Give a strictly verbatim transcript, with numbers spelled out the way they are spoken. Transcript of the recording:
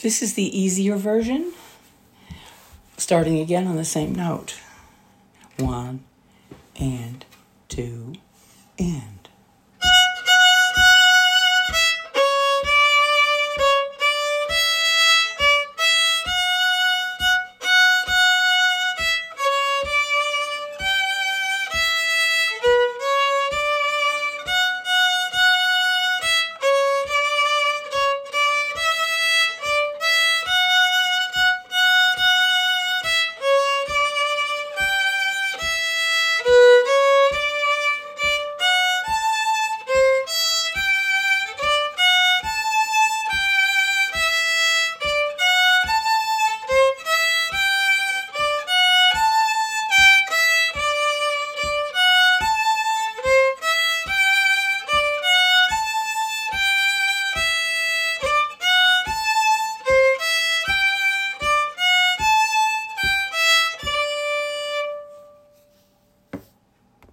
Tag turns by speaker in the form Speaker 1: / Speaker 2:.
Speaker 1: This is the easier version, starting again on the same note. One, and two, and.